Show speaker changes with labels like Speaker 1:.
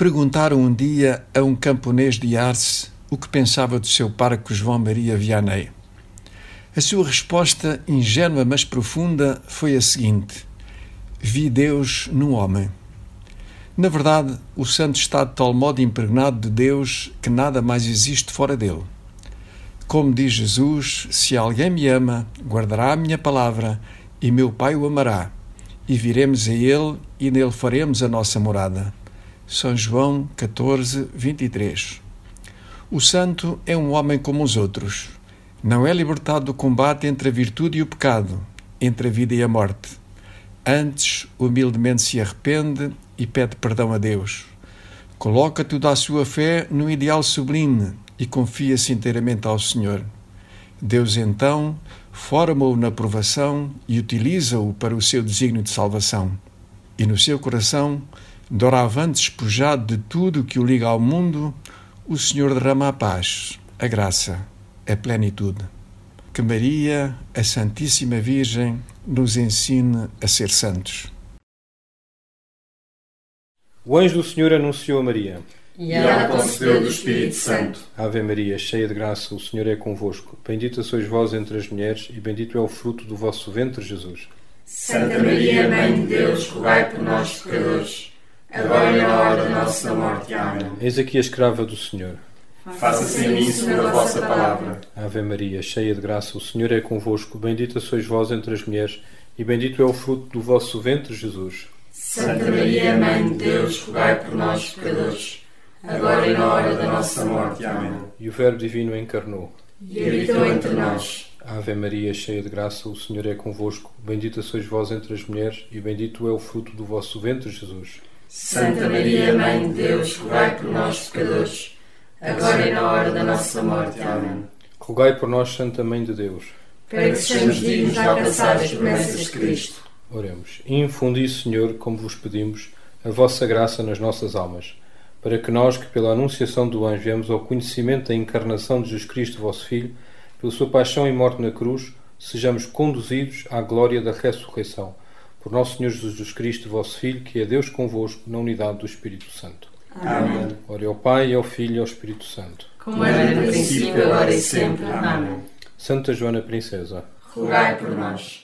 Speaker 1: Perguntaram um dia a um camponês de Arce o que pensava do seu parco João Maria Vianney. A sua resposta, ingênua mas profunda, foi a seguinte: vi Deus num homem. Na verdade, o santo está de tal modo impregnado de Deus que nada mais existe fora dele. Como diz Jesus, se alguém me ama, guardará a minha palavra, e meu Pai o amará, e viremos a ele e nele faremos a nossa morada. São João 14, 23. O santo é um homem como os outros. Não é libertado do combate entre a virtude e o pecado, entre a vida e a morte. Antes, humildemente se arrepende e pede perdão a Deus. Coloca toda a sua fé no ideal sublime e confia-se inteiramente ao Senhor. Deus, então, forma-o na provação e utiliza-o para o seu desígnio de salvação. E no seu coração, doravante despojado de tudo o que o liga ao mundo, o Senhor derrama a paz, a graça, a plenitude. Que Maria, a Santíssima Virgem, nos ensine a ser santos.
Speaker 2: O anjo do Senhor anunciou a Maria.
Speaker 3: E ela concebeu do Espírito Santo.
Speaker 2: Ave Maria, cheia de graça, o Senhor é convosco. Bendita sois vós entre as mulheres, e bendito é o fruto do vosso ventre, Jesus.
Speaker 3: Santa Maria, Mãe de Deus, rogai por nós, pecadores, agora e na hora da nossa morte. Amém.
Speaker 2: Eis aqui a escrava do Senhor.
Speaker 3: Faça-se em mim segundo a vossa palavra.
Speaker 2: Ave Maria, cheia de graça, o Senhor é convosco. Bendita sois vós entre as mulheres, e bendito é o fruto do vosso ventre, Jesus.
Speaker 3: Santa Maria, Mãe de Deus, rogai por nós, pecadores, agora e na hora da nossa morte. Amém.
Speaker 2: E o Verbo Divino encarnou.
Speaker 3: E habitou entre nós.
Speaker 2: Ave Maria, cheia de graça, o Senhor é convosco. Bendita sois vós entre as mulheres, e bendito é o fruto do vosso ventre, Jesus.
Speaker 3: Santa Maria, Mãe de Deus, rogai por nós, pecadores, agora e na hora da nossa morte. Amém.
Speaker 2: Rogai por nós, Santa Mãe de Deus,
Speaker 3: para que sejamos dignos de alcançar as promessas de Cristo.
Speaker 2: Oremos. Infundi, Senhor, como vos pedimos, a vossa graça nas nossas almas, para que nós, que pela anunciação do anjo viemos ao conhecimento da encarnação de Jesus Cristo, vosso Filho, pela sua paixão e morte na cruz, sejamos conduzidos à glória da ressurreição. Por nosso Senhor Jesus Cristo, vosso Filho, que é Deus convosco, na unidade do Espírito Santo.
Speaker 3: Amém.
Speaker 2: Ora ao Pai, ao Filho e ao Espírito Santo.
Speaker 3: Como era no princípio, agora e sempre. Amém.
Speaker 2: Santa Joana Princesa,
Speaker 3: rogai por nós.